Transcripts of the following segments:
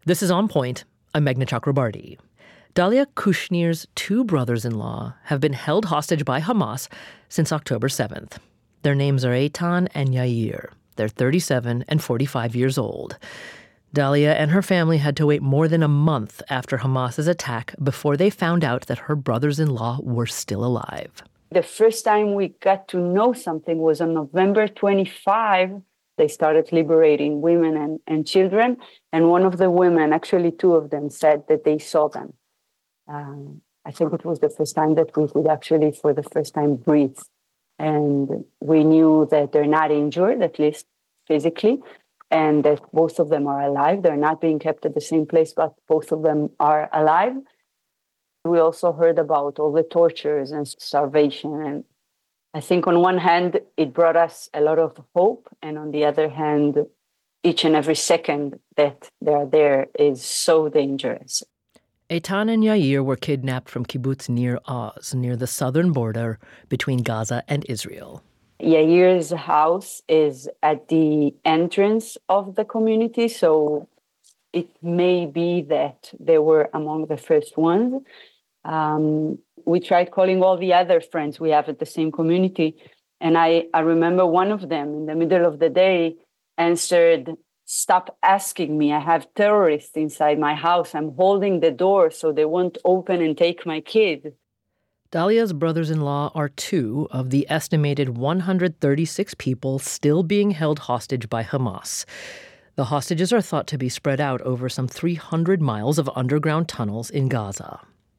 This is On Point. I'm Meghna Chakrabarti. Dalia Kushnir's two brothers-in-law have been held hostage by Hamas since October 7th. Their names are Eitan and Yair. They're 37 and 45 years old. Dalia and her family had to wait more than a month after Hamas's attack before they found out that her brothers-in-law were still alive. The first time we got to know something was on November 25. They started liberating women and children. And one of the women, actually two of them, said that they saw them. I think it was the first time that we could actually, for the first time, breathe. And we knew that they're not injured, at least physically, and that both of them are alive. They're not being kept at the same place, but both of them are alive. We also heard about all the tortures and starvation. And I think on one hand, it brought us a lot of hope. And on the other hand, each and every second that they're there is so dangerous. Eitan and Yair were kidnapped from kibbutz Nir Oz, near the southern border between Gaza and Israel. Yair's house is at the entrance of the community, so it may be that they were among the first ones. We tried calling all the other friends we have at the same community. And I remember one of them in the middle of the day answered, "Stop asking me. I have terrorists inside my house. I'm holding the door so they won't open and take my kid." Dalia's brothers-in-law are two of the estimated 136 people still being held hostage by Hamas. The hostages are thought to be spread out over some 300 miles of underground tunnels in Gaza.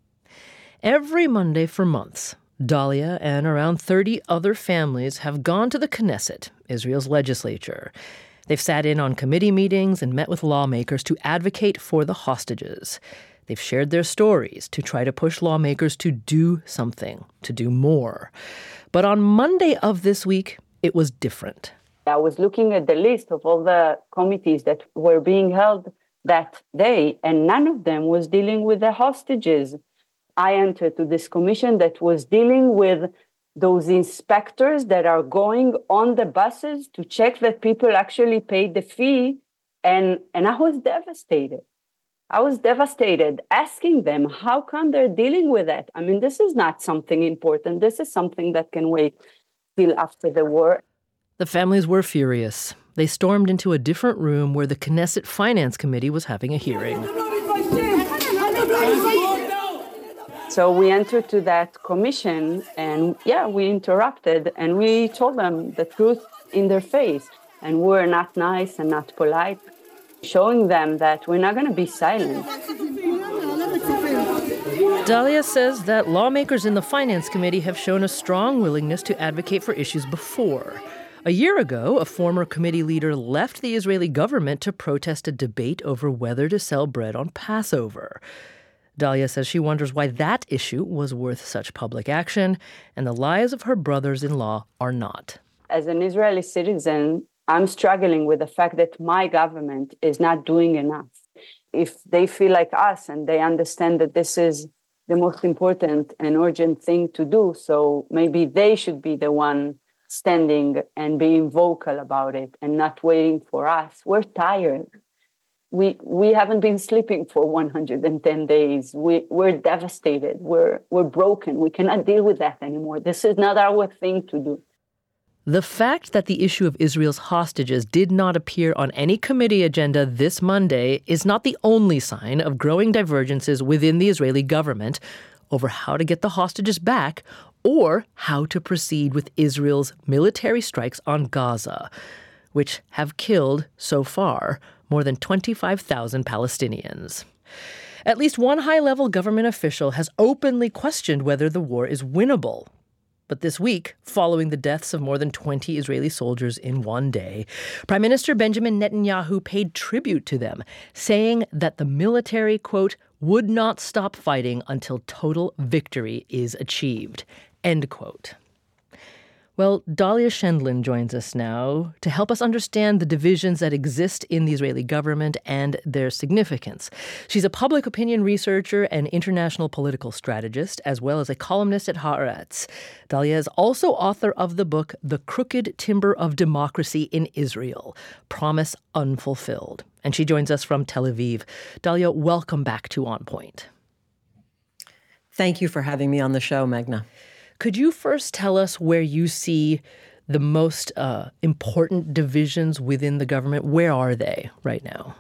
Every Monday for months, Dalia and around 30 other families have gone to the Knesset, Israel's legislature. They've sat in on committee meetings and met with lawmakers to advocate for the hostages. They've shared their stories to try to push lawmakers to do something, to do more. But on Monday of this week, it was different. I was looking at the list of all the committees that were being held that day, and none of them was dealing with the hostages. I entered to this commission that was dealing with those inspectors that are going on the buses to check that people actually paid the fee. And I was devastated. Asking them, how come they're dealing with that? I mean, this is not something important. This is something that can wait till after the war. The families were furious. They stormed into a different room where the Knesset Finance Committee was having a hearing. So we entered to that commission and, we interrupted and we told them the truth in their face. And we're not nice and not polite, showing them that we're not going to be silent. Dalia says that lawmakers in the Finance Committee have shown a strong willingness to advocate for issues before. A year ago, a former committee leader left the Israeli government to protest a debate over whether to sell bread on Passover. Dalia says she wonders why that issue was worth such public action, and the lives of her brothers-in-law are not. As an Israeli citizen, I'm struggling with the fact that my government is not doing enough. If they feel like us and they understand that this is the most important and urgent thing to do, so maybe they should be the one standing and being vocal about it and not waiting for us. We're tired. We haven't been sleeping for 110 days. We're devastated. We're broken. We cannot deal with that anymore. This is not our thing to do. The fact that the issue of Israel's hostages did not appear on any committee agenda this Monday is not the only sign of growing divergences within the Israeli government over how to get the hostages back or how to proceed with Israel's military strikes on Gaza, which have killed, so far, more than 25,000 Palestinians. At least one high-level government official has openly questioned whether the war is winnable. But this week, following the deaths of more than 20 Israeli soldiers in one day, Prime Minister Benjamin Netanyahu paid tribute to them, saying that the military, quote, would not stop fighting until total victory is achieved, end quote. Well, Dalia Schendlin joins us now to help us understand the divisions that exist in the Israeli government and their significance. She's a public opinion researcher and international political strategist, as well as a columnist at Haaretz. Dalia is also author of the book The Crooked Timber of Democracy in Israel, Promise Unfulfilled. and she joins us from Tel Aviv. Dalia, welcome back to On Point. Thank you for having me on the show, Meghna. Could you first tell us where you see the most important divisions within the government? Where are they right now?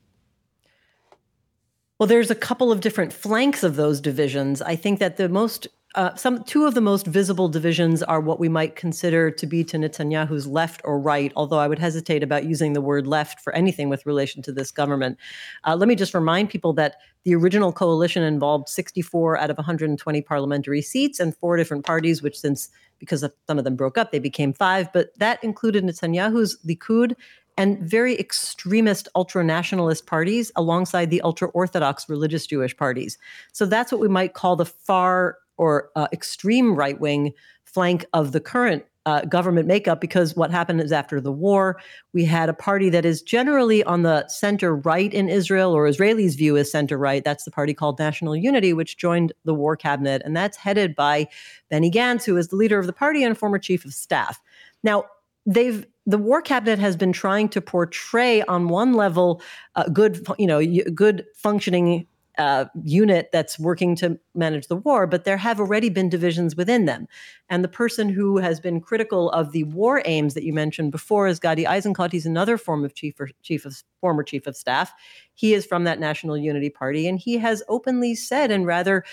Well, there's a couple of different flanks of those divisions. I think that two of the most visible divisions are what we might consider to be to Netanyahu's left or right, although I would hesitate about using the word left for anything with relation to this government. Let me just remind people that the original coalition involved 64 out of 120 parliamentary seats and 4 different parties, which because some of them broke up, they became 5. But that included Netanyahu's Likud and very extremist ultra-nationalist parties alongside the ultra-Orthodox religious Jewish parties. So that's what we might call the far or extreme right-wing flank of the current government makeup, because what happened is after the war, we had a party that is generally on the center-right in Israel, or Israelis view as center-right. That's the party called National Unity, which joined the war cabinet, and that's headed by Benny Gantz, who is the leader of the party and former chief of staff. Now, the war cabinet has been trying to portray on one level good functioning unit that's working to manage the war, but there have already been divisions within them. And the person who has been critical of the war aims that you mentioned before is Gadi Eisenkot. He's another former chief of staff. He is from that National Unity Party, and he has openly said, in rather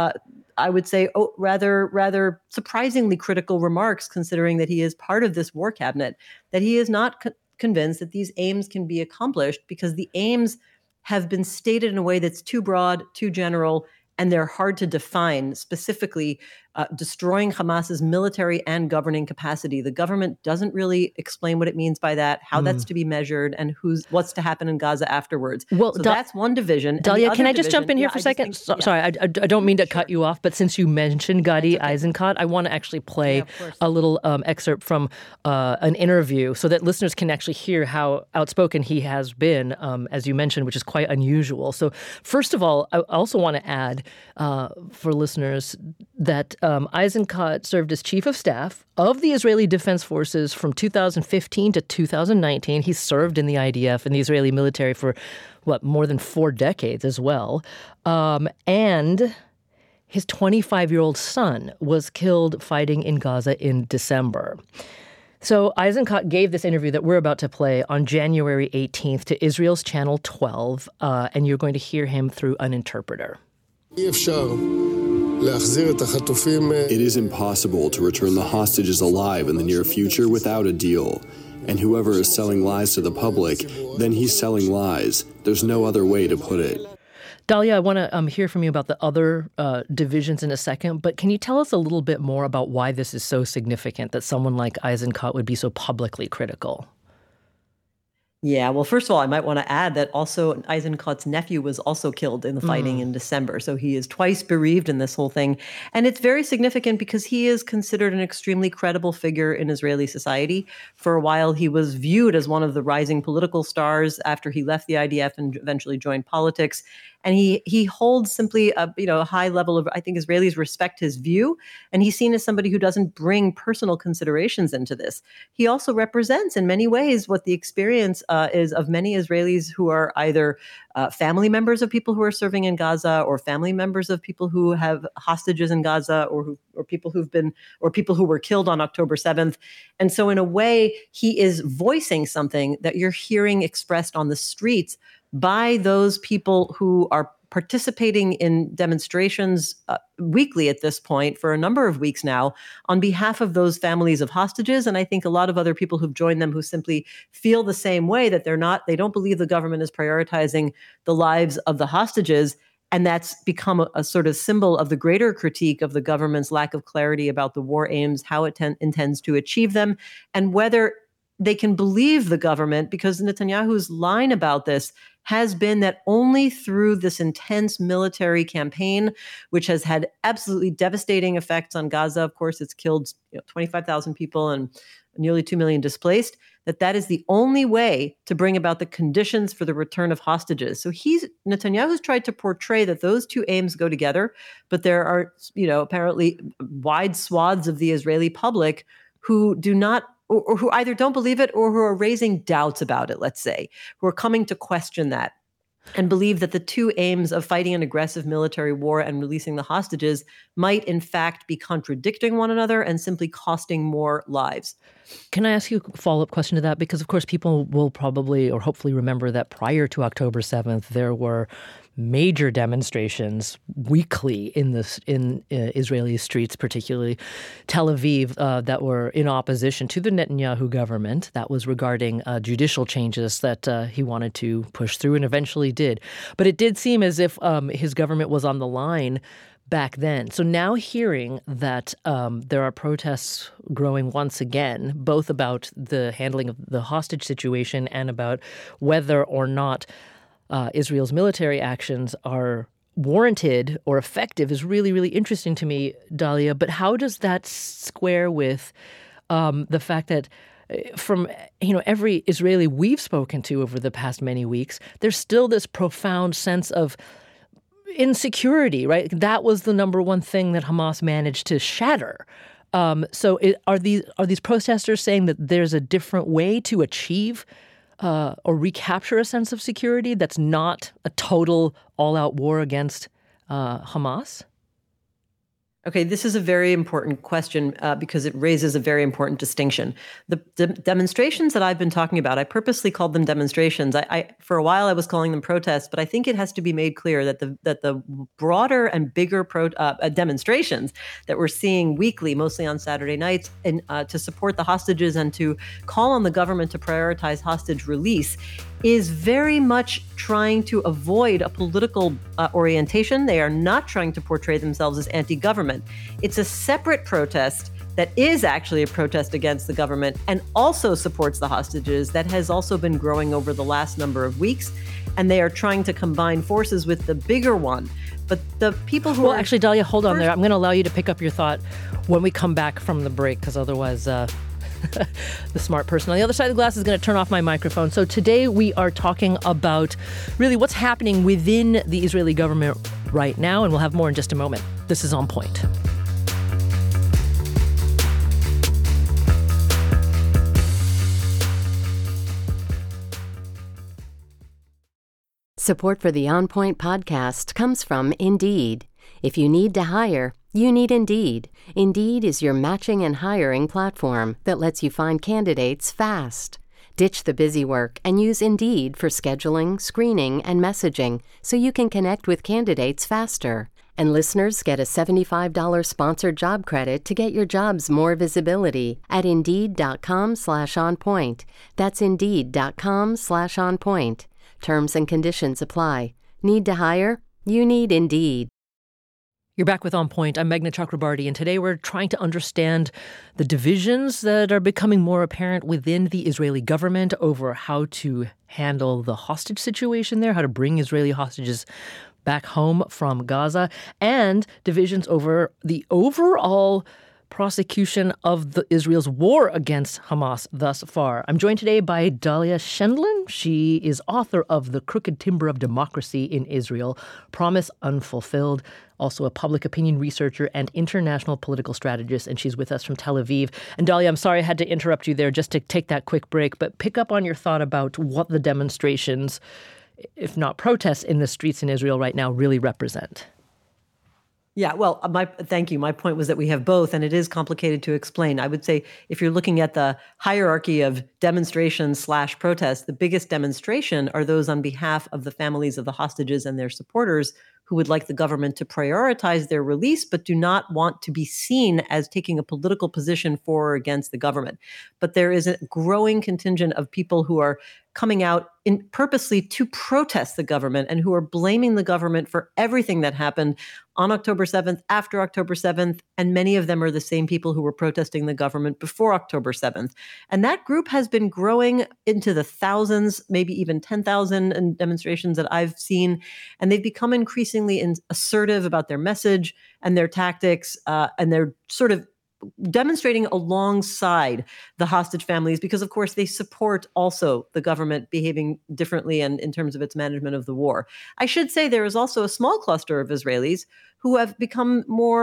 surprisingly critical remarks, considering that he is part of this war cabinet, that he is not convinced that these aims can be accomplished because the aims have been stated in a way that's too broad, too general, and they're hard to define, specifically destroying Hamas's military and governing capacity. The government doesn't really explain what it means by that, how that's to be measured, and what's to happen in Gaza afterwards. Well, so that's one division. Dalia, can I just jump in here for a second? Sorry, I don't mean to cut you off, but since you mentioned Gadi Eisenkot, I want to actually play a little excerpt from an interview so that listeners can actually hear how outspoken he has been, as you mentioned, which is quite unusual. So first of all, I also want to add for listeners that Eisenkot served as chief of staff of the Israeli Defense Forces from 2015 to 2019. He served in the IDF and the Israeli military for, more than 4 decades as well. And his 25-year-old son was killed fighting in Gaza in December. So Eisenkot gave this interview that we're about to play on January 18th to Israel's Channel 12, and you're going to hear him through an interpreter. It is impossible to return the hostages alive in the near future without a deal. And whoever is selling lies to the public, then he's selling lies. There's no other way to put it. Dalia, I want to hear from you about the other divisions in a second, but can you tell us a little bit more about why this is so significant that someone like Eisenkot would be so publicly critical? Yeah, well, first of all, I might want to add that also Eisenkot's nephew was also killed in the fighting in December. So he is twice bereaved in this whole thing. And it's very significant because he is considered an extremely credible figure in Israeli society. For a while, he was viewed as one of the rising political stars after he left the IDF and eventually joined politics. And he holds simply a high level of, I think Israelis respect his view, and he's seen as somebody who doesn't bring personal considerations into this. He also represents in many ways what the experience is of many Israelis who are either family members of people who are serving in Gaza, or family members of people who have hostages in Gaza, or people who were killed on October 7th. And so in a way, he is voicing something that you're hearing expressed on the streets by those people who are participating in demonstrations weekly at this point for a number of weeks now on behalf of those families of hostages. And I think a lot of other people who've joined them who simply feel the same way, that they don't believe the government is prioritizing the lives of the hostages. And that's become a sort of symbol of the greater critique of the government's lack of clarity about the war aims, how it intends to achieve them, and whether they can believe the government, because Netanyahu's line about this has been that only through this intense military campaign, which has had absolutely devastating effects on Gaza, of course, it's killed 25,000 people and nearly 2 million displaced, that is the only way to bring about the conditions for the return of hostages. So Netanyahu's tried to portray that those two aims go together, but there are, apparently wide swaths of the Israeli public who do not or who either don't believe it or who are raising doubts about it, let's say, who are coming to question that and believe that the two aims of fighting an aggressive military war and releasing the hostages might in fact be contradicting one another and simply costing more lives. Can I ask you a follow-up question to that? Because, of course, people will probably or hopefully remember that prior to October 7th, there were major demonstrations weekly in Israeli streets, particularly Tel Aviv, that were in opposition to the Netanyahu government. That was regarding judicial changes that he wanted to push through and eventually did. But it did seem as if his government was on the line back then. So now hearing that there are protests growing once again, both about the handling of the hostage situation and about whether or not Israel's military actions are warranted or effective is really, really interesting to me, Dalia. But how does that square with the fact that from every Israeli we've spoken to over the past many weeks, there's still this profound sense of insecurity, right? That was the number one thing that Hamas managed to shatter. So are these protesters saying that there's a different way to achieve or recapture a sense of security that's not a total all-out war against Hamas? Okay, this is a very important question because it raises a very important distinction. The demonstrations that I've been talking about, I purposely called them demonstrations. I for a while I was calling them protests, but I think it has to be made clear that the broader and bigger demonstrations that we're seeing weekly, mostly on Saturday nights, and to support the hostages and to call on the government to prioritize hostage release, is very much trying to avoid a political orientation. They are not trying to portray themselves as anti-government. It's a separate protest that is actually a protest against the government and also supports the hostages that has also been growing over the last number of weeks. And they are trying to combine forces with the bigger one. But the people who actually, Dalia, hold on there. I'm going to allow you to pick up your thought when we come back from the break, because otherwise the smart person on the other side of the glass is going to turn off my microphone. So today we are talking about really what's happening within the Israeli government right now, and we'll have more in just a moment. This is On Point. Support for the On Point podcast comes from Indeed. If you need to hire, you need Indeed. Indeed is your matching and hiring platform that lets you find candidates fast. Ditch the busy work and use Indeed for scheduling, screening, and messaging so you can connect with candidates faster. And listeners get a $75 sponsored job credit to get your jobs more visibility at Indeed.com/onpoint. That's Indeed.com/onpoint. Terms and conditions apply. Need to hire? You need Indeed. You're back with On Point. I'm Meghna Chakrabarti, and today we're trying to understand the divisions that are becoming more apparent within the Israeli government over how to handle the hostage situation there, how to bring Israeli hostages back home from Gaza, and divisions over the overall prosecution of Israel's war against Hamas thus far. I'm joined today by Dalia Schendlen. She is author of The Crooked Timber of Democracy in Israel, Promise Unfulfilled, also a public opinion researcher and international political strategist, and she's with us from Tel Aviv. And Dalia, I'm sorry I had to interrupt you there just to take that quick break, but pick up on your thought about what the demonstrations, if not protests, in the streets in Israel right now really represent. Yeah, well, thank you. My point was that we have both, and it is complicated to explain. I would say if you're looking at the hierarchy of demonstrations/protests, the biggest demonstration are those on behalf of the families of the hostages and their supporters who would like the government to prioritize their release, but do not want to be seen as taking a political position for or against the government. But there is a growing contingent of people who are coming out purposely to protest the government and who are blaming the government for everything that happened on October 7th, after October 7th, and many of them are the same people who were protesting the government before October 7th. And that group has been growing into the thousands, maybe even 10,000 in demonstrations that I've seen, and they've become increasingly assertive about their message and their tactics, and they're sort of demonstrating alongside the hostage families because, of course, they support also the government behaving differently and in terms of its management of the war. I should say there is also a small cluster of Israelis who have become more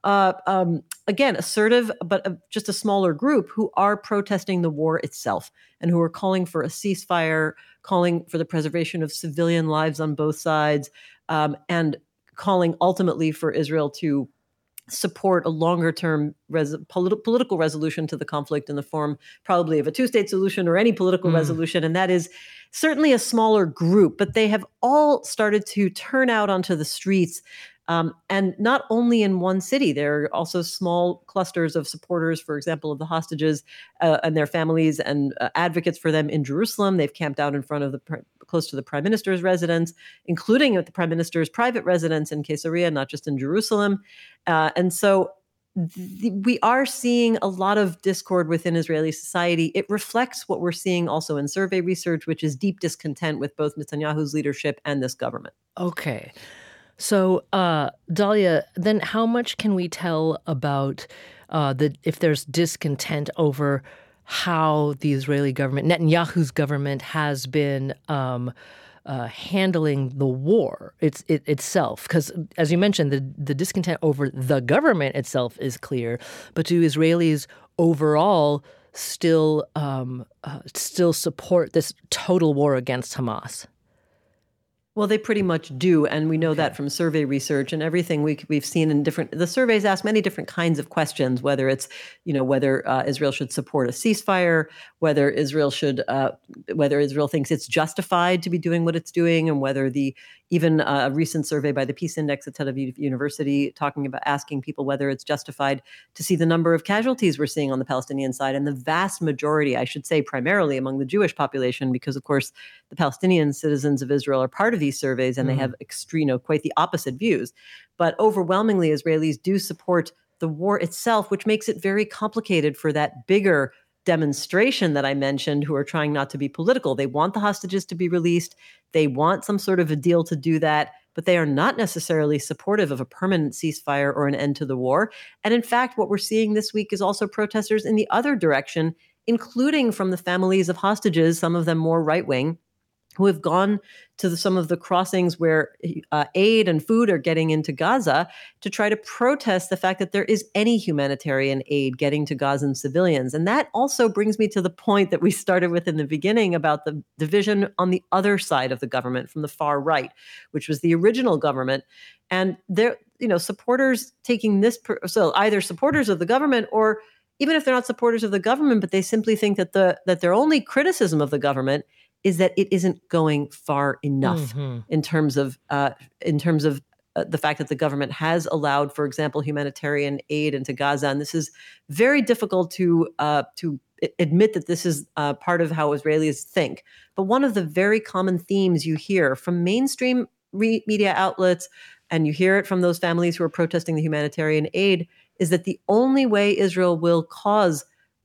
again, assertive, but just a smaller group who are protesting the war itself and who are calling for a ceasefire, calling for the preservation of civilian lives on both sides, and calling ultimately for Israel to support a longer-term political resolution to the conflict in the form probably of a two-state solution or any political resolution. And that is certainly a smaller group, but they have all started to turn out onto the streets. And not only in one city, there are also small clusters of supporters, for example, of the hostages and their families and advocates for them in Jerusalem. They've camped out in front of close to the prime minister's residence, including at the prime minister's private residence in Caesarea, not just in Jerusalem. And so we are seeing a lot of discord within Israeli society. It reflects what we're seeing also in survey research, which is deep discontent with both Netanyahu's leadership and this government. Okay. So, Dalia, then how much can we tell about if there's discontent over how the Israeli government, Netanyahu's government, has been handling the war itself? Because, as you mentioned, the discontent over the government itself is clear, but do Israelis overall still support this total war against Hamas? Well, they pretty much do, and we know that from survey research and everything we've seen in the surveys ask many different kinds of questions, whether it's, whether Israel should support a ceasefire, whether Israel thinks it's justified to be doing what it's doing, and whether even a recent survey by the Peace Index at Tel Aviv University asking people whether it's justified to see the number of casualties we're seeing on the Palestinian side. And the vast majority, I should say primarily among the Jewish population, because of course the Palestinian citizens of Israel are part of these surveys and they have quite the opposite views. But overwhelmingly, Israelis do support the war itself, which makes it very complicated for that bigger demonstration that I mentioned, who are trying not to be political. They want the hostages to be released. They want some sort of a deal to do that, but they are not necessarily supportive of a permanent ceasefire or an end to the war. And in fact, what we're seeing this week is also protesters in the other direction, including from the families of hostages, some of them more right-wing, who have gone to some of the crossings where aid and food are getting into Gaza to try to protest the fact that there is any humanitarian aid getting to Gazan civilians. And that also brings me to the point that we started with in the beginning about the division on the other side of the government from the far right, which was the original government. And there, supporters taking this, so either supporters of the government, or even if they're not supporters of the government, but they simply think that their only criticism of the government is that it isn't going far enough in terms of the fact that the government has allowed, for example, humanitarian aid into Gaza. And this is very difficult to admit that this is part of how Israelis think. But one of the very common themes you hear from mainstream media outlets, and you hear it from those families who are protesting the humanitarian aid, is that the only way Israel will cause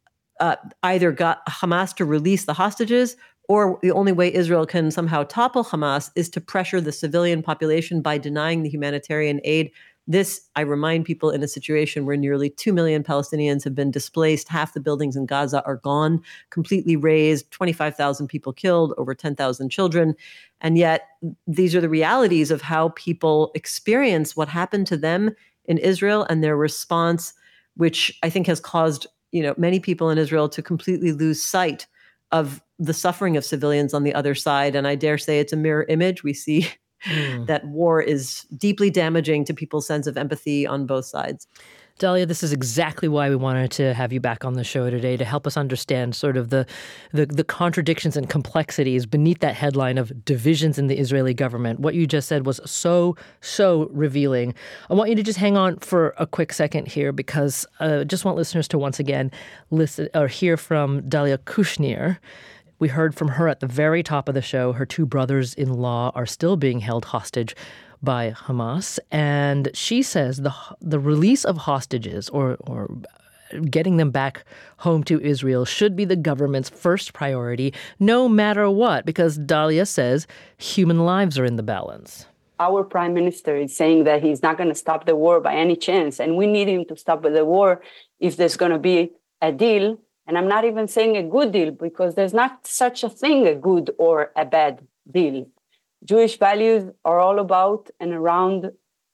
either Hamas to release the hostages, or the only way Israel can somehow topple Hamas, is to pressure the civilian population by denying the humanitarian aid. This, I remind people, in a situation where nearly 2 million Palestinians have been displaced, half the buildings in Gaza are gone, completely razed, 25,000 people killed, over 10,000 children. And yet, these are the realities of how people experience what happened to them in Israel and their response, which I think has caused many people in Israel to completely lose sight of the suffering of civilians on the other side. And I dare say it's a mirror image. We see that war is deeply damaging to people's sense of empathy on both sides. Dalia, this is exactly why we wanted to have you back on the show today, to help us understand sort of the contradictions and complexities beneath that headline of divisions in the Israeli government. What you just said was so revealing. I want you to just hang on for a quick second here, because I just want listeners to once again listen or hear from Dalia Kushnir. We heard from her at the very top of the show. Her two brothers-in-law are still being held hostage by Hamas, and she says the release of hostages or getting them back home to Israel should be the government's first priority, no matter what, because Dalia says human lives are in the balance. Our prime minister is saying that he's not going to stop the war by any chance, and we need him to stop the war if there's going to be a deal. And I'm not even saying a good deal, because there's not such a thing, a good or a bad deal. Jewish values are all about and around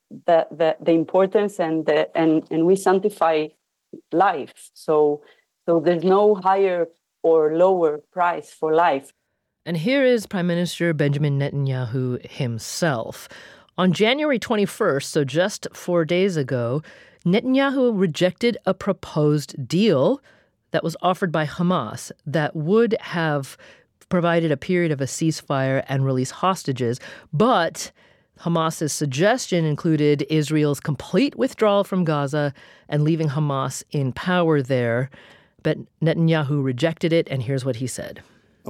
the importance and we sanctify life. So there's no higher or lower price for life. And here is Prime Minister Benjamin Netanyahu himself. On January 21st, so just 4 days ago, Netanyahu rejected a proposed deal that was offered by Hamas that would have provided a period of a ceasefire and release hostages. But Hamas's suggestion included Israel's complete withdrawal from Gaza and leaving Hamas in power there. But Netanyahu rejected it, and here's what he said.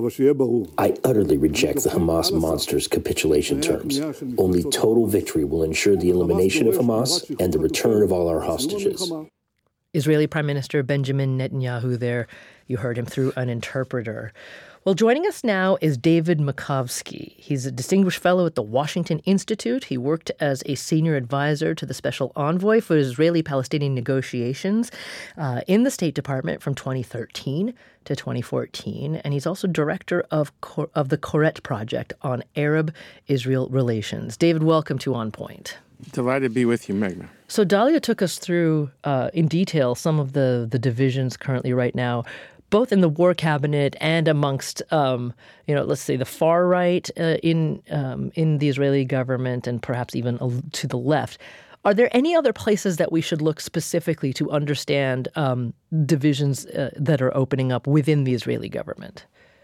I utterly reject the Hamas monster's capitulation terms. Only total victory will ensure the elimination of Hamas and the return of all our hostages. Israeli Prime Minister Benjamin Netanyahu there. You heard him through an interpreter. Well, joining us now is David Makovsky. He's a distinguished fellow at the Washington Institute. He worked as a senior advisor to the special envoy for Israeli-Palestinian negotiations in the State Department from 2013 to 2014. And he's also director of the Koret Project on Arab-Israel relations. David, welcome to On Point. Delighted to be with you, Meghna. So Dalia took us through in detail some of the divisions currently right now, both in the war cabinet and amongst, let's say the far right in the Israeli government and perhaps even to the left. Are there any other places that we should look specifically to understand divisions that are opening up within the Israeli government?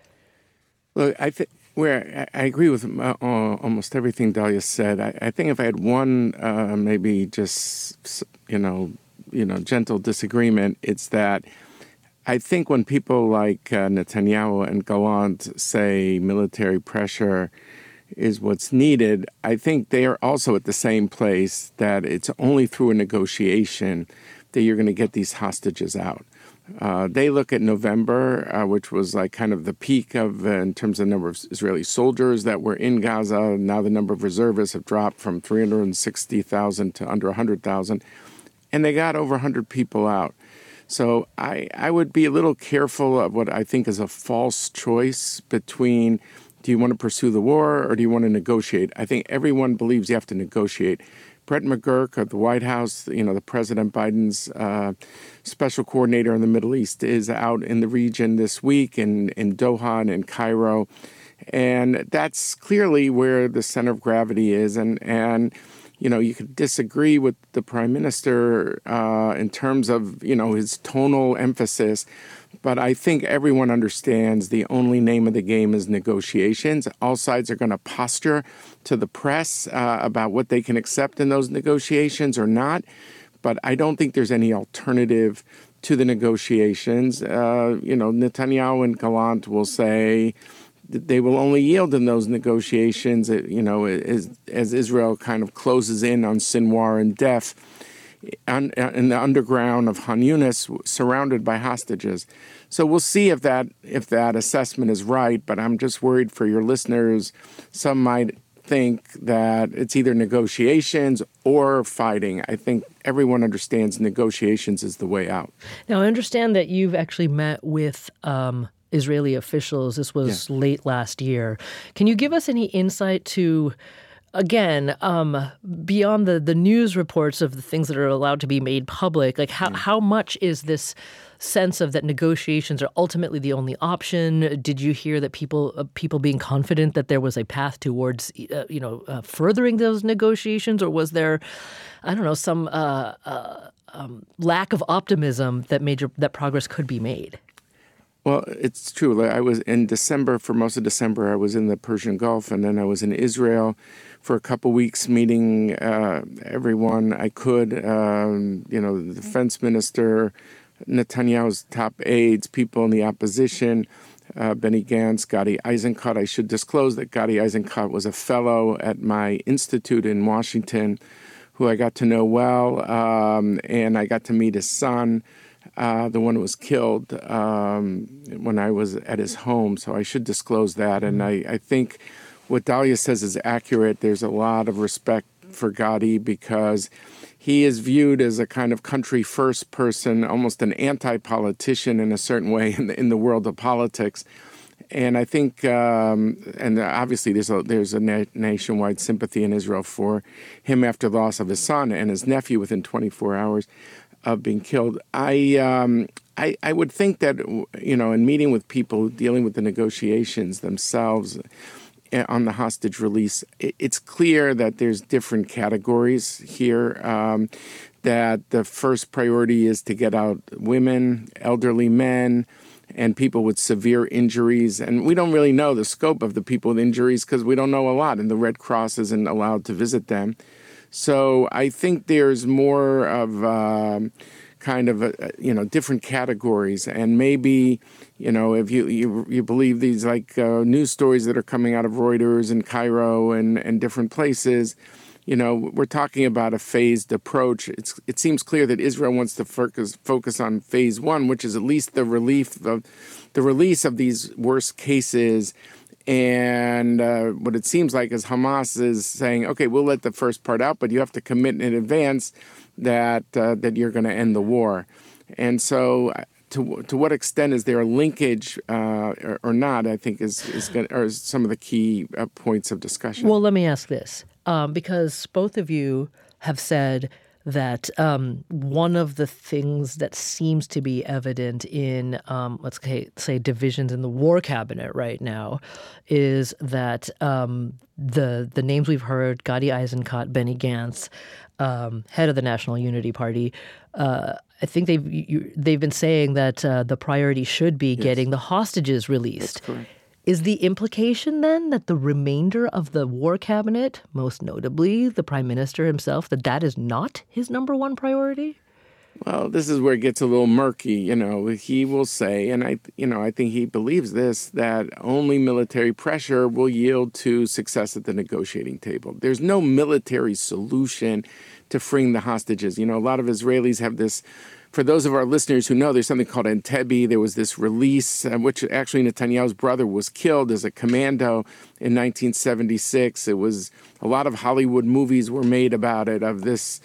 Look, I agree with almost everything Dalia said. I think if I had one maybe just gentle disagreement, it's that I think when people like Netanyahu and Gallant say military pressure is what's needed, I think they are also at the same place that it's only through a negotiation that you're going to get these hostages out. They look at November, which was like kind of the peak of in terms of number of Israeli soldiers that were in Gaza. Now the number of reservists have dropped from 360,000 to under 100,000, and they got over 100 people out. So I would be a little careful of what I think is a false choice between do you want to pursue the war or do you want to negotiate? I think everyone believes you have to negotiate. Brett McGurk of the White House, the President Biden's special coordinator in the Middle East, is out in the region this week in Doha and in Cairo. And that's clearly where the center of gravity is. And you could disagree with the prime minister in terms of, his tonal emphasis. But I think everyone understands the only name of the game is negotiations. All sides are going to posture to the press about what they can accept in those negotiations or not. But I don't think there's any alternative to the negotiations. Netanyahu and Gallant will say they will only yield in those negotiations, as Israel kind of closes in on Sinwar and Def in the underground of Han Yunis, surrounded by hostages. So we'll see if that assessment is right, but I'm just worried for your listeners. Some might think that it's either negotiations or fighting. I think everyone understands negotiations is the way out. Now, I understand that you've actually met with Israeli officials. This was late last year. Can you give us any insight to, again, beyond the news reports of the things that are allowed to be made public, like how much is this sense of that negotiations are ultimately the only option? Did you hear that people being confident that there was a path towards, furthering those negotiations, or was there, some lack of optimism that progress could be made? Well, it's true. I was in December, for most of December, I was in the Persian Gulf, and then I was in Israel for a couple weeks meeting everyone I could, the defense minister, Netanyahu's top aides, people in the opposition, Benny Gantz, Gadi Eisenkot. I should disclose that Gadi Eisenkot was a fellow at my institute in Washington who I got to know well, and I got to meet his son, the one who was killed when I was at his home. So I should disclose that. And I think what Dalia says is accurate. There's a lot of respect for Gadi because he is viewed as a kind of country-first person, almost an anti-politician in a certain way in the world of politics. And I think, and obviously there's a nationwide sympathy in Israel for him after the loss of his son and his nephew within 24 hours of being killed. I would think that, in meeting with people dealing with the negotiations themselves on the hostage release, it's clear that there's different categories here, that the first priority is to get out women, elderly men, and people with severe injuries. And we don't really know the scope of the people with injuries because we don't know a lot, and the Red Cross isn't allowed to visit them. So I think there's more of different categories. And maybe, if you believe these news stories that are coming out of Reuters and Cairo and different places, we're talking about a phased approach. It seems clear that Israel wants to focus on phase one, which is at least the release of these worst cases. And what it seems like is Hamas is saying, okay, we'll let the first part out, but you have to commit in advance that you're going to end the war. And so to what extent is there a linkage or not, I think are some of the key points of discussion. Well, let me ask this, because both of you have said that one of the things that seems to be evident in, let's say, divisions in the war cabinet right now is that the names we've heard, Gadi Eisenkot, Benny Gantz, head of the National Unity Party, I think they've been saying that the priority should be getting the hostages released. That's correct. Is the implication then that the remainder of the war cabinet, most notably the prime minister himself, that is not his number one priority? Well, this is where it gets a little murky. He will say, and I think he believes this, that only military pressure will yield to success at the negotiating table. There's no military solution to freeing the hostages. A lot of Israelis have this. For those of our listeners who know, there's something called Entebbe. There was this release, which actually Netanyahu's brother was killed as a commando in 1976. It was a lot of Hollywood movies were made about it, of this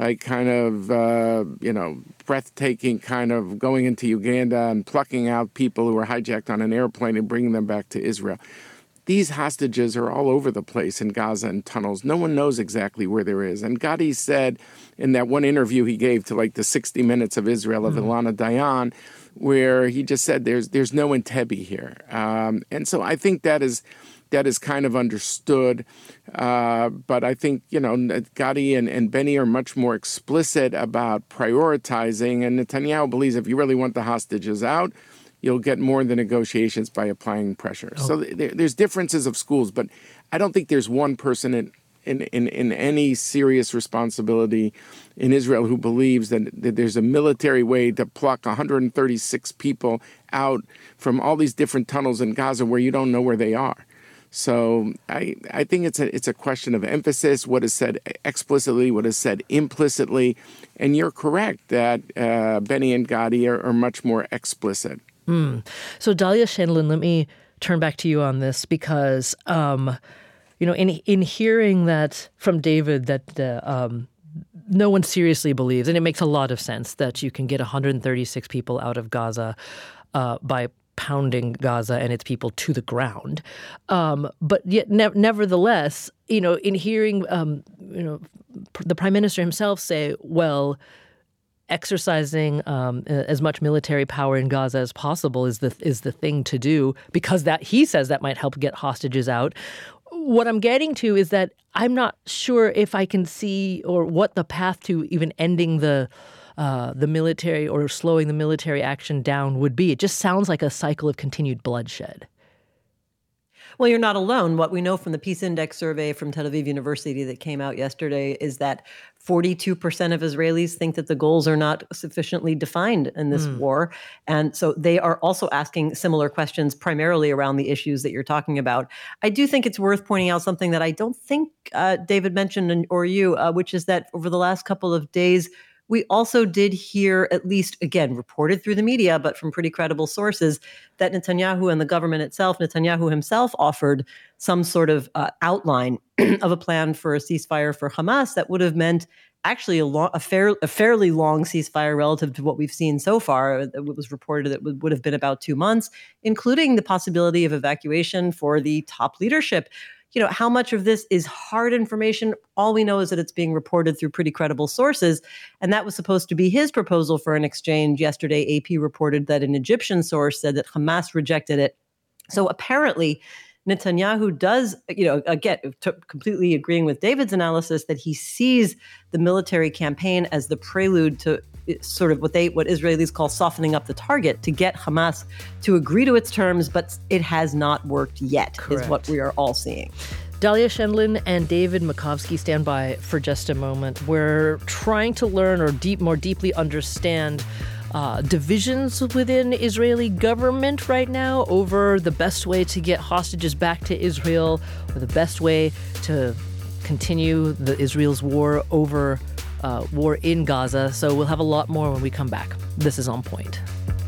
breathtaking kind of going into Uganda and plucking out people who were hijacked on an airplane and bringing them back to Israel. These hostages are all over the place in Gaza and tunnels. No one knows exactly where there is. And Gadi said in that one interview he gave to the 60 Minutes of Israel of Ilana Dayan, where he just said there's no Entebbe here. And so I think that is kind of understood. But I think, Gadi and Benny are much more explicit about prioritizing. And Netanyahu believes if you really want the hostages out, you'll get more in the negotiations by applying pressure. Oh. So there's differences of schools, but I don't think there's one person in any serious responsibility in Israel who believes that there's a military way to pluck 136 people out from all these different tunnels in Gaza where you don't know where they are. So I think it's a question of emphasis, what is said explicitly, what is said implicitly. And you're correct that Benny and Gadi are much more explicit. So Dalia Shandlin, let me turn back to you on this because, in hearing that from David that no one seriously believes, and it makes a lot of sense that you can get 136 people out of Gaza by pounding Gaza and its people to the ground. But yet, nevertheless, in hearing, the prime minister himself say, well, exercising as much military power in Gaza as possible is the thing to do because that he says that might help get hostages out. What I'm getting to is that I'm not sure if I can see or what the path to even ending the military or slowing the military action down would be. It just sounds like a cycle of continued bloodshed. Well, you're not alone. What we know from the Peace Index survey from Tel Aviv University that came out yesterday is that 42% of Israelis think that the goals are not sufficiently defined in this war. And so they are also asking similar questions primarily around the issues that you're talking about. I do think it's worth pointing out something that I don't think David mentioned or you, which is that over the last couple of days, we also did hear, at least, again, reported through the media, but from pretty credible sources, that Netanyahu and the government itself, Netanyahu himself offered some sort of outline of a plan for a ceasefire for Hamas that would have meant actually a fairly long ceasefire relative to what we've seen so far. It was reported that it would have been about 2 months, including the possibility of evacuation for the top leadership. You know, how much of this is hard information? All we know is that it's being reported through pretty credible sources. And that was supposed to be his proposal for an exchange. Yesterday, AP reported that an Egyptian source said that Hamas rejected it. So apparently, Netanyahu does, again, completely agreeing with David's analysis that he sees the military campaign as the prelude to sort of what Israelis call softening up the target to get Hamas to agree to its terms, but it has not worked yet, Correct. Is what we are all seeing. Dalia Schendlin and David Makovsky, stand by for just a moment. We're trying to learn or more deeply understand divisions within Israeli government right now over the best way to get hostages back to Israel, or the best way to continue Israel's war in Gaza. So we'll have a lot more when we come back. This is On Point.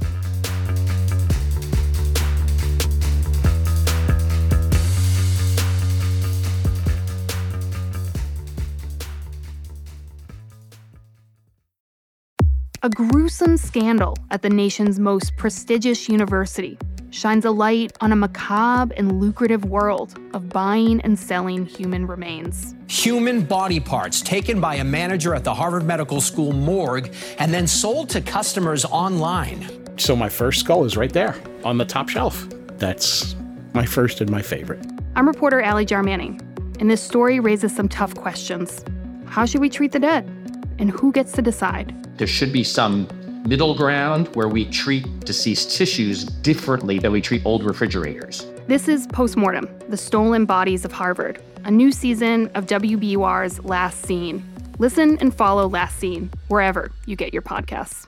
A gruesome scandal at the nation's most prestigious university shines a light on a macabre and lucrative world of buying and selling human remains. Human body parts taken by a manager at the Harvard Medical School morgue and then sold to customers online. So my first skull is right there on the top shelf. That's my first and my favorite. I'm reporter Allie Jarmanning, and this story raises some tough questions. How should we treat the dead? And who gets to decide? There should be some middle ground where we treat deceased tissues differently than we treat old refrigerators. This is Postmortem, The Stolen Bodies of Harvard, a new season of WBUR's Last Scene. Listen and follow Last Scene wherever you get your podcasts.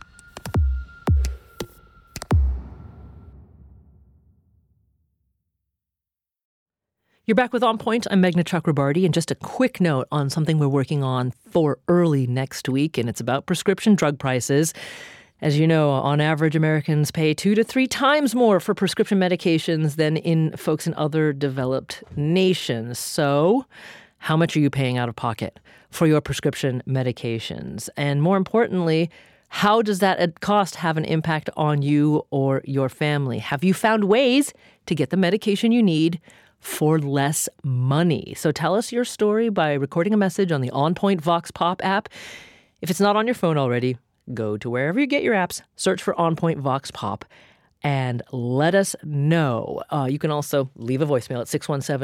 You're back with On Point. I'm Meghna Chakrabarti, and just a quick note on something we're working on for early next week, and it's about prescription drug prices. As you know, on average, Americans pay 2 to 3 times more for prescription medications than in folks in other developed nations. So, how much are you paying out of pocket for your prescription medications? And more importantly, how does that cost have an impact on you or your family? Have you found ways to get the medication you need for less money? So tell us your story by recording a message on the On Point Vox Pop app. If it's not on your phone already, go to wherever you get your apps, search for On Point Vox Pop, and let us know. You can also leave a voicemail at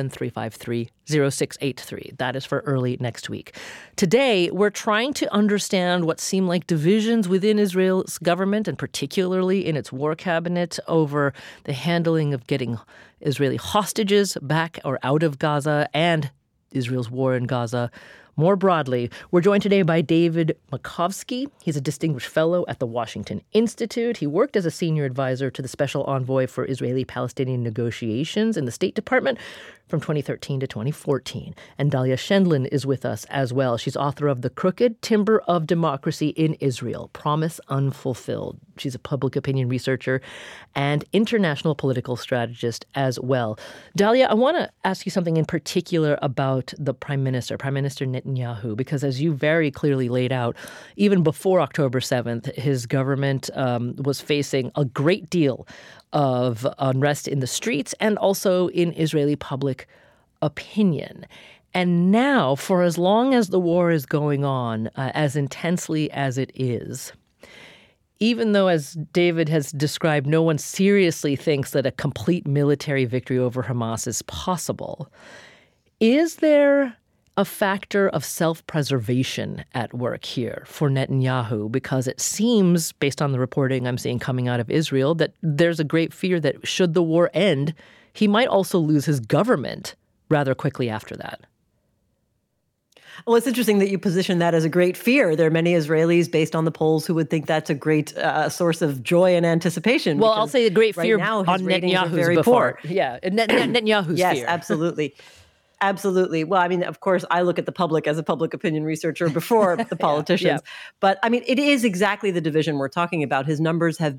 617-353-0683. That is for early next week. Today, we're trying to understand what seem like divisions within Israel's government, and particularly in its war cabinet, over the handling of getting Israeli hostages back or out of Gaza and Israel's war in Gaza more broadly. We're joined today by David Makovsky. He's a distinguished fellow at the Washington Institute. He worked as a senior advisor to the special envoy for Israeli-Palestinian negotiations in the State Department from 2013 to 2014. And Dalia Schendlin is with us as well. She's author of The Crooked Timber of Democracy in Israel, Promise Unfulfilled. She's a public opinion researcher and international political strategist as well. Dalia, I want to ask you something in particular about the Prime Minister Netanyahu, because as you very clearly laid out, even before October 7th, his government was facing a great deal of unrest in the streets and also in Israeli public opinion. And now, for as long as the war is going on, as intensely as it is, even though, as David has described, no one seriously thinks that a complete military victory over Hamas is possible, is there a factor of self-preservation at work here for Netanyahu? Because it seems, based on the reporting I'm seeing coming out of Israel, that there's a great fear that should the war end, he might also lose his government rather quickly after that. Well, it's interesting that you position that as a great fear. There are many Israelis, based on the polls, who would think that's a great source of joy and anticipation. Well, I'll say a great fear right now, on Netanyahu's before. Yeah, Netanyahu's yes, fear. Yes, absolutely. Absolutely. Well, I mean, of course, I look at the public as a public opinion researcher before the politicians. Yeah. But I mean, it is exactly the division we're talking about. His numbers have been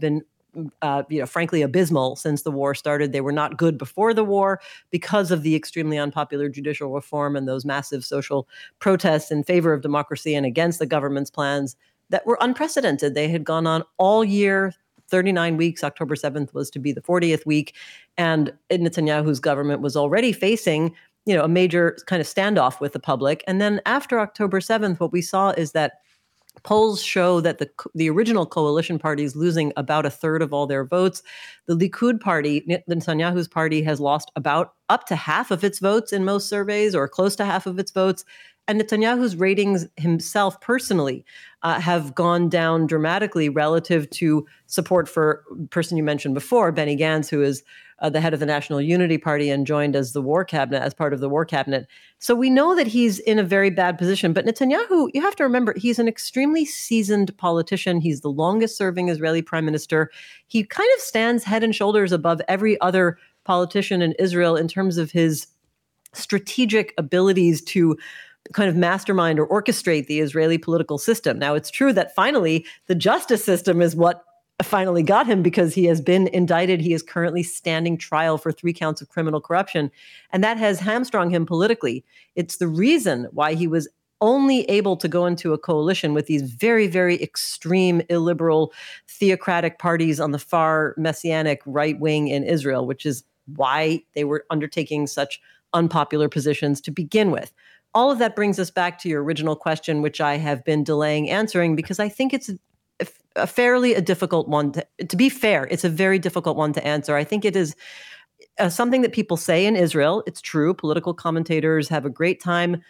frankly, abysmal since the war started. They were not good before the war because of the extremely unpopular judicial reform and those massive social protests in favor of democracy and against the government's plans that were unprecedented. They had gone on all year, 39 weeks. October 7th was to be the 40th week. And Netanyahu's government was already facing, a major kind of standoff with the public. And then after October 7th, what we saw is that polls show that the original coalition party is losing about a third of all their votes. The Likud party, Netanyahu's party, has lost about up to half of its votes in most surveys, or close to half of its votes. And Netanyahu's ratings himself personally have gone down dramatically relative to support for a person you mentioned before, Benny Gantz, who is the head of the National Unity Party and joined as part of the war cabinet. So we know that he's in a very bad position. But Netanyahu, you have to remember, he's an extremely seasoned politician. He's the longest serving Israeli prime minister. He kind of stands head and shoulders above every other politician in Israel in terms of his strategic abilities to kind of mastermind or orchestrate the Israeli political system. Now, it's true that finally the justice system is what finally got him, because he has been indicted. He is currently standing trial for 3 counts of criminal corruption, and that has hamstrung him politically. It's the reason why he was only able to go into a coalition with these very, very extreme, illiberal, theocratic parties on the far messianic right wing in Israel, which is why they were undertaking such unpopular positions to begin with. All of that brings us back to your original question, which I have been delaying answering because I think it's a fairly difficult one. To be fair, it's a very difficult one to answer. I think it is something that people say in Israel. It's true. Political commentators have a great time,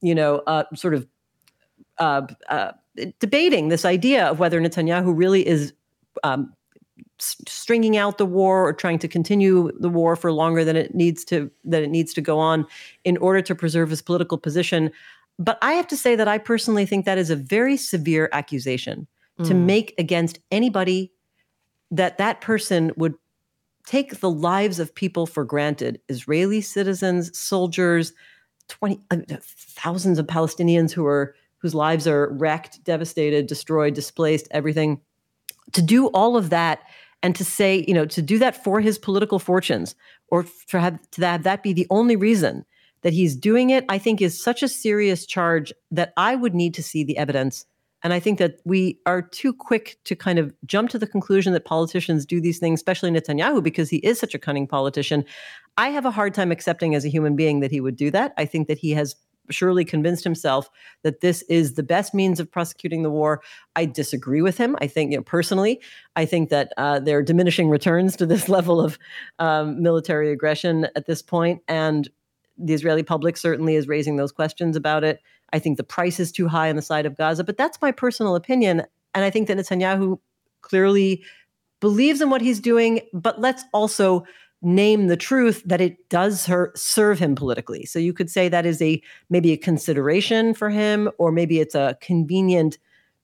debating this idea of whether Netanyahu really is stringing out the war or trying to continue the war for longer than it needs to go on in order to preserve his political position. But I have to say that I personally think that is a very severe accusation to make against anybody, that person would take the lives of people for granted. Israeli citizens, soldiers, thousands of Palestinians whose lives are wrecked, devastated, destroyed, displaced, everything. To do all of that and to say, to do that for his political fortunes, or to have that be the only reason that he's doing it, I think is such a serious charge that I would need to see the evidence. And I think that we are too quick to kind of jump to the conclusion that politicians do these things, especially Netanyahu, because he is such a cunning politician. I have a hard time accepting as a human being that he would do that. I think that he has surely convinced himself that this is the best means of prosecuting the war. I disagree with him. I think, personally, I think that there are diminishing returns to this level of military aggression at this point. And the Israeli public certainly is raising those questions about it. I think the price is too high on the side of Gaza, but that's my personal opinion. And I think that Netanyahu clearly believes in what he's doing, but let's also name the truth that it does serve him politically. So you could say that is maybe a consideration for him, or maybe it's a convenient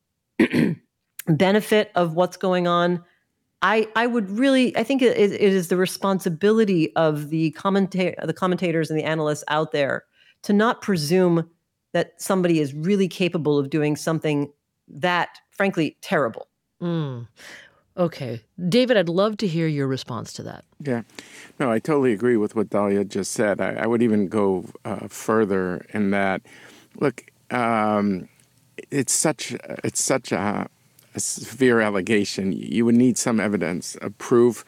benefit of what's going on. I think it is the responsibility of the commentators and the analysts out there to not presume that somebody is really capable of doing something that, frankly, terrible. Okay. David, I'd love to hear your response to that. Yeah. No, I totally agree with what Dalia just said. I would even go further in that, look, it's such a severe allegation. You would need some evidence, a proof.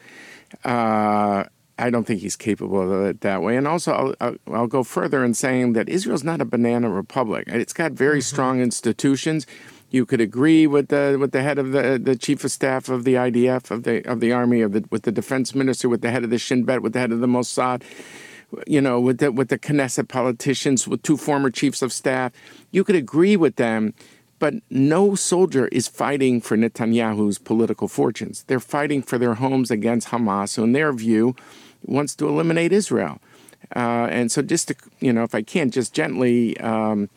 I don't think he's capable of it that way. And also, I'll go further in saying that Israel's not a banana republic. It's got very strong institutions. You could agree with the head of the chief of staff of the IDF, of the army, with the defense minister, with the head of the Shin Bet, with the head of the Mossad, with the Knesset politicians, with 2 former chiefs of staff. You could agree with them, but no soldier is fighting for Netanyahu's political fortunes. They're fighting for their homes against Hamas, who in their view wants to eliminate Israel. And so just to, if I can just gently,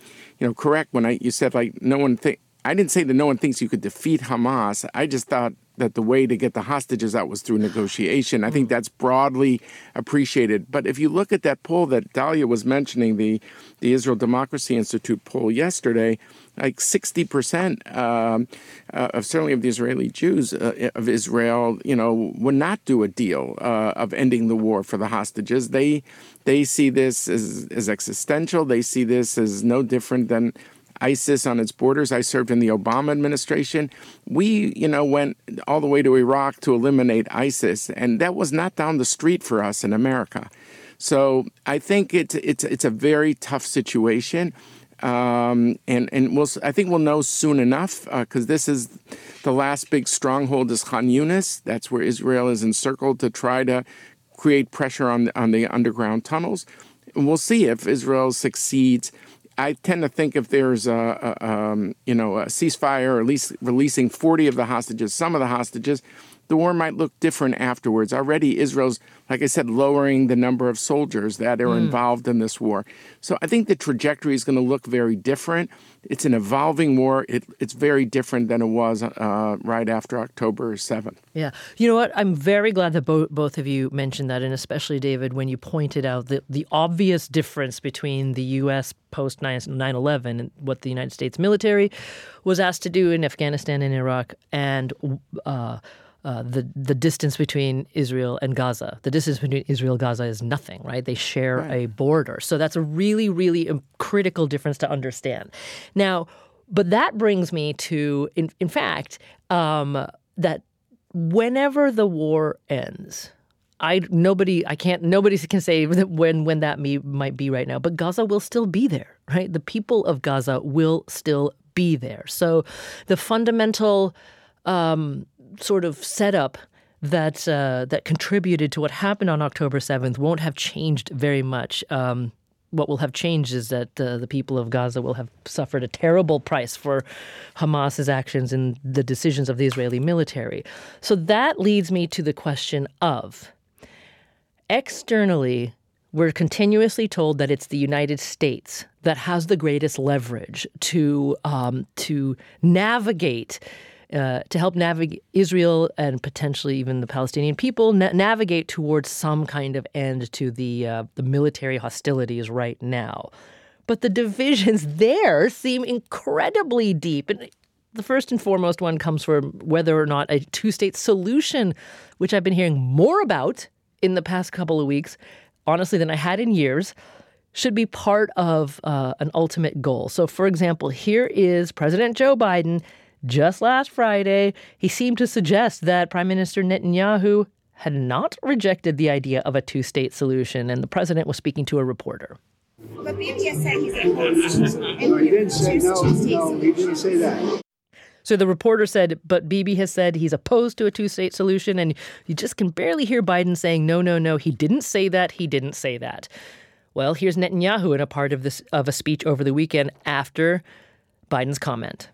correct when you said like no one I didn't say that no one thinks you could defeat Hamas. I just thought the way to get the hostages out was through negotiation. I think that's broadly appreciated. But if you look at that poll that Dalia was mentioning, the Israel Democracy Institute poll yesterday, like 60% of certainly of the Israeli Jews of Israel, would not do a deal of ending the war for the hostages. They see this as existential. They see this as no different than ISIS on its borders. I served in the Obama administration. We, went all the way to Iraq to eliminate ISIS, and that was not down the street for us in America. So I think it's a very tough situation. And I think we'll know soon enough, because this is the last big stronghold is Khan Yunis. That's where Israel is encircled to try to create pressure on the underground tunnels. And we'll see if Israel succeeds. I tend to think if there's a ceasefire, or at least releasing 40 of the hostages, some of the hostages, the war might look different afterwards. Already Israel's, like I said, lowering the number of soldiers that are involved in this war. So I think the trajectory is going to look very different. It's an evolving war. It's very different than it was right after October 7th. Yeah. You know what? I'm very glad that both of you mentioned that, and especially, David, when you pointed out the obvious difference between the U.S. post 9/11 and what the United States military was asked to do in Afghanistan and Iraq, and the distance between Israel and Gaza. The distance between Israel and Gaza is nothing, right? They share a border. So that's a really, really critical difference to understand. Now, but that brings me to, in fact, that whenever the war ends, nobody can say when that might be right now, but Gaza will still be there, right? The people of Gaza will still be there. So the fundamental sort of setup that contributed to what happened on October 7th won't have changed very much. What will have changed is that the people of Gaza will have suffered a terrible price for Hamas's actions and the decisions of the Israeli military. So that leads me to the question of, externally, we're continuously told that it's the United States that has the greatest leverage to navigate to help navigate Israel and potentially even the Palestinian people navigate towards some kind of end to the military hostilities right now. But the divisions there seem incredibly deep. And the first and foremost one comes from whether or not a two-state solution, which I've been hearing more about in the past couple of weeks, honestly, than I had in years, should be part of an ultimate goal. So, for example, here is President Joe Biden. Just last Friday, he seemed to suggest that Prime Minister Netanyahu had not rejected the idea of a two-state solution, and the president was speaking to a reporter. But Bibi has said he's opposed. No, he didn't say no, he didn't say that. So the reporter said, but Bibi has said he's opposed to a two-state solution, and you just can barely hear Biden saying, no, he didn't say that, he didn't say that. Well, here's Netanyahu in a part of a speech over the weekend after Biden's comment.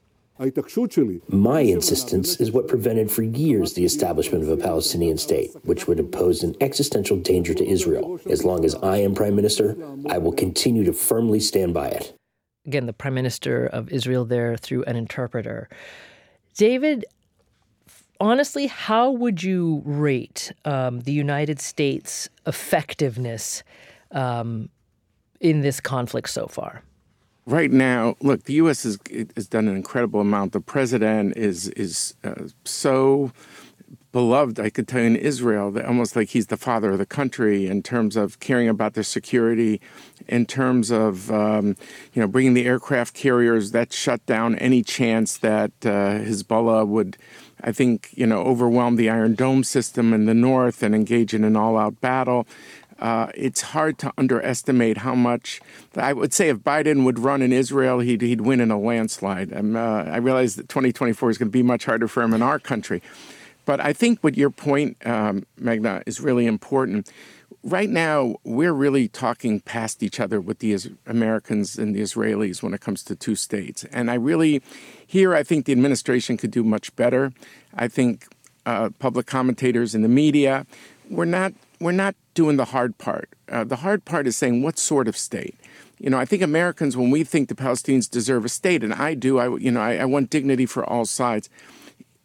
My insistence is what prevented for years the establishment of a Palestinian state, which would pose an existential danger to Israel. As long as I am prime minister, I will continue to firmly stand by it. Again, the prime minister of Israel there through an interpreter. David, honestly, how would you rate the United States' effectiveness in this conflict so far? Right now, look, the U.S. has done an incredible amount. The president is so beloved, I could tell you, in Israel, that almost like he's the father of the country in terms of caring about their security, in terms of bringing the aircraft carriers that shut down any chance that Hezbollah would, I think, overwhelm the Iron Dome system in the north and engage in an all-out battle. It's hard to underestimate how much. I would say if Biden would run in Israel, he'd win in a landslide. I realize that 2024 is going to be much harder for him in our country. But I think what your point, Magna, is really important. Right now, we're really talking past each other with the Americans and the Israelis when it comes to two states. And I think the administration could do much better. I think public commentators in the media, we're not doing the hard part. The hard part is saying what sort of state. I think Americans, when we think the Palestinians deserve a state, and I do, I want dignity for all sides.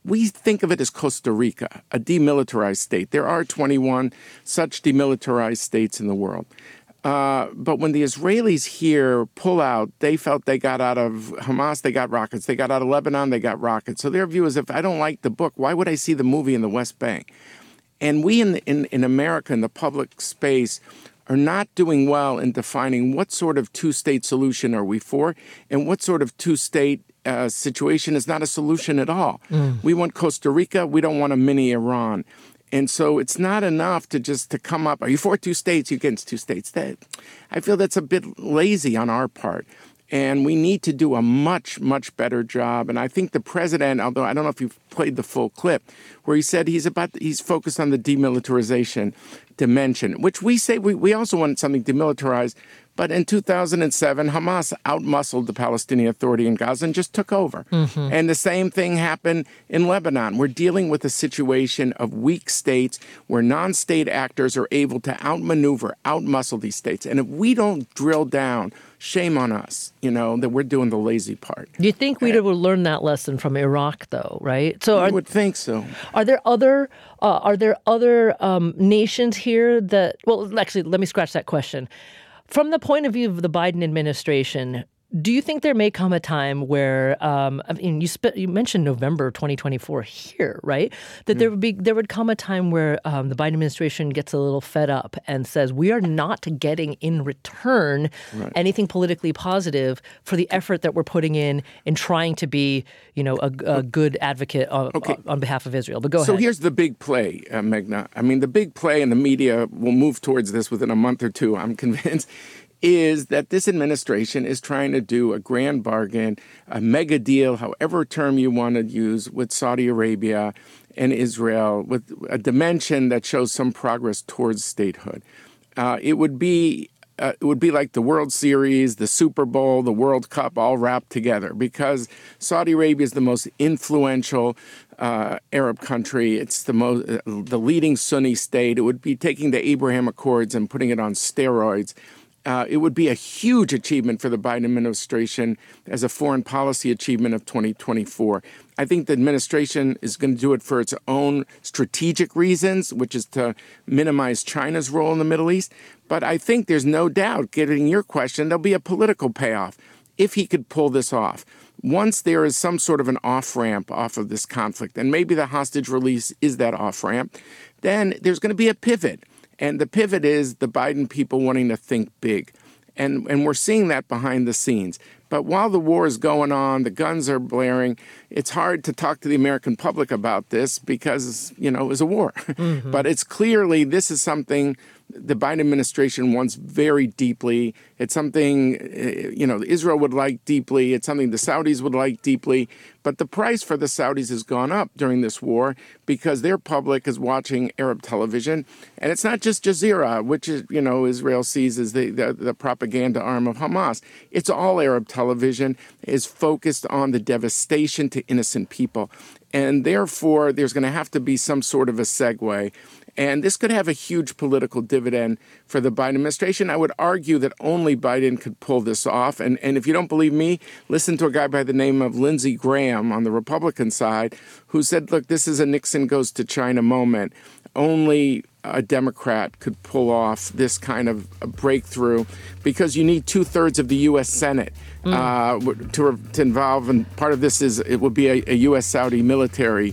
We think of it as Costa Rica, a demilitarized state. There are 21 such demilitarized states in the world. But when the Israelis here pull out, they felt they got out of Hamas, they got rockets. They got out of Lebanon, they got rockets. So their view is, if I don't like the book, why would I see the movie in the West Bank? And we in America, in the public space, are not doing well in defining what sort of two-state solution are we for and what sort of two-state situation is not a solution at all. We want Costa Rica. We don't want a mini Iran. And so it's not enough to come up, are you for two states? You against two states? I feel that's a bit lazy on our part. And we need to do a much, much better job. And I think the president, although I don't know if you've played the full clip, where he said he's focused on the demilitarization dimension, which we say we also want something demilitarized. But in 2007, Hamas outmuscled the Palestinian Authority in Gaza and just took over. And the same thing happened in Lebanon. We're dealing with a situation of weak states where non-state actors are able to outmaneuver, outmuscle these states. And if we don't drill down, shame on us, that we're doing the lazy part. You think we would learn that lesson from Iraq, though, right? So I would think so. Are there other nations here that? Well, actually, let me scratch that question. From the point of view of the Biden administration, do you think there may come a time where, you mentioned November 2024 here, right? That there would come a time where the Biden administration gets a little fed up and says, we are not getting in return anything politically positive for the effort that we're putting in trying to be, a good advocate on behalf of Israel. But go ahead. So here's the big play, Meghna. I mean, the big play, and the media will move towards this within a month or two, I'm convinced, is that this administration is trying to do a grand bargain, a mega deal, however term you want to use, with Saudi Arabia and Israel, with a dimension that shows some progress towards statehood. It would be like the World Series, the Super Bowl, the World Cup, all wrapped together, because Saudi Arabia is the most influential Arab country. It's the leading Sunni state. It would be taking the Abraham Accords and putting it on steroids. It would be a huge achievement for the Biden administration as a foreign policy achievement of 2024. I think the administration is going to do it for its own strategic reasons, which is to minimize China's role in the Middle East. But I think there's no doubt, getting your question, there'll be a political payoff if he could pull this off. Once there is some sort of an off-ramp off of this conflict, and maybe the hostage release is that off-ramp, then there's going to be a pivot. And the pivot is the Biden people wanting to think big. And we're seeing that behind the scenes. But while the war is going on, the guns are blaring, it's hard to talk to the American public about this because, it was a war. But it's clearly, this is something the Biden administration wants very deeply. It's something, Israel would like deeply. It's something the Saudis would like deeply. But the price for the Saudis has gone up during this war because their public is watching Arab television. And it's not just Jazeera, which is, Israel sees as the propaganda arm of Hamas. It's all Arab television is focused on the devastation to innocent people. And therefore, there's going to have to be some sort of a segue. And this could have a huge political dividend for the Biden administration. I would argue that only Biden could pull this off. And if you don't believe me, listen to a guy by the name of Lindsey Graham on the Republican side, who said, look, this is a Nixon goes to China moment. Only a Democrat could pull off this kind of a breakthrough because you need 2/3 of the U.S. Senate to involve. And part of this is it would be a U.S.-Saudi military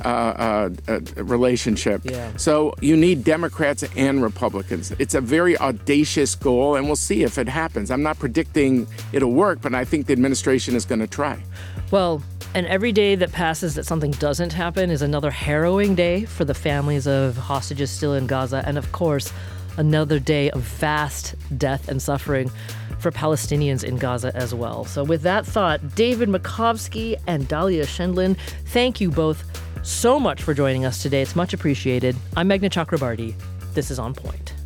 relationship. Yeah. So you need Democrats and Republicans. It's a very audacious goal, and we'll see if it happens. I'm not predicting it'll work, but I think the administration is going to try. Well, and every day that passes that something doesn't happen is another harrowing day for the families of hostages still in Gaza, and of course, another day of vast death and suffering for Palestinians in Gaza as well. So with that thought, David Makovsky and Dalia Schendlin, thank you both so much for joining us today. It's much appreciated. I'm Meghna Chakrabarti. This is On Point.